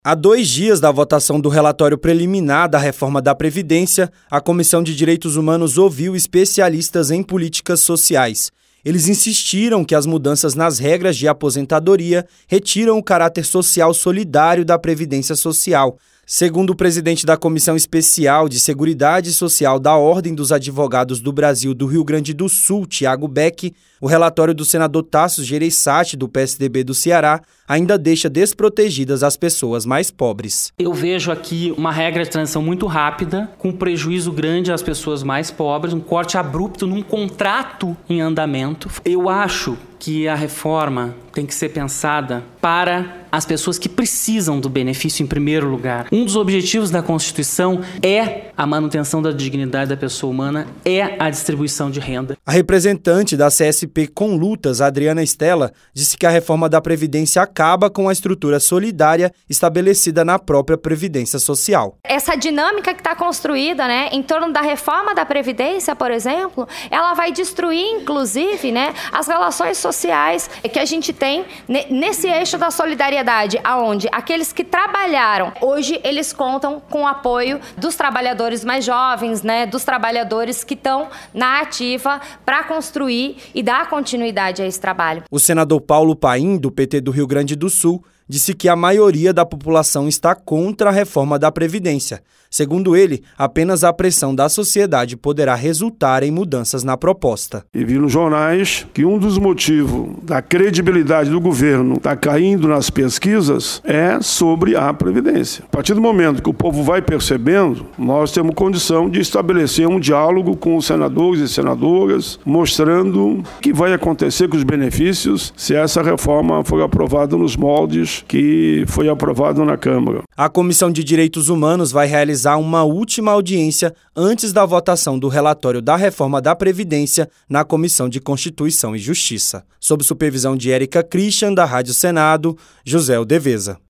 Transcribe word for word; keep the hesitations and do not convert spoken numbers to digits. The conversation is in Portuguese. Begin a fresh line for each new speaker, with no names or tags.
Há dois dias da votação do relatório preliminar da reforma da Previdência, a Comissão de Direitos Humanos ouviu especialistas em políticas sociais. Eles insistiram que as mudanças nas regras de aposentadoria retiram o caráter social solidário da Previdência Social. Segundo o presidente da Comissão Especial de Seguridade Social da Ordem dos Advogados do Brasil do Rio Grande do Sul, Tiago Beck, o relatório do senador Tasso Gereissati, do P S D B do Ceará, ainda deixa desprotegidas as pessoas mais pobres.
Eu vejo aqui uma regra de transição muito rápida, com prejuízo grande às pessoas mais pobres, um corte abrupto num contrato em andamento. Eu acho que a reforma tem que ser pensada para as pessoas que precisam do benefício em primeiro lugar. Um dos objetivos da Constituição é a manutenção da dignidade da pessoa humana, é a distribuição de renda.
A representante da C S P com Lutas, Adriana Estela, disse que a reforma da Previdência acaba com a estrutura solidária estabelecida na própria Previdência Social.
Essa dinâmica que está construída, né, em torno da reforma da Previdência, por exemplo, ela vai destruir, inclusive, né, as relações sociais que a gente tem nesse eixo da solidariedade, aonde aqueles que trabalharam, hoje eles contam com o apoio dos trabalhadores mais jovens, né, dos trabalhadores que estão na ativa para construir e dar continuidade a esse trabalho.
O senador Paulo Paim, do P T do Rio Grande do Sul, disse que a maioria da população está contra a reforma da Previdência. Segundo ele, apenas a pressão da sociedade poderá resultar em mudanças na proposta.
E vi nos jornais que um dos motivos da credibilidade do governo estar caindo nas pesquisas é sobre a Previdência. A partir do momento que o povo vai percebendo, nós temos condição de estabelecer um diálogo com os senadores e senadoras, mostrando o que vai acontecer com os benefícios se essa reforma for aprovada nos moldes que foi aprovado na Câmara.
A Comissão de Direitos Humanos vai realizar uma última audiência antes da votação do relatório da reforma da Previdência na Comissão de Constituição e Justiça. Sob supervisão de Érica Christian, da Rádio Senado, José Aldeveza.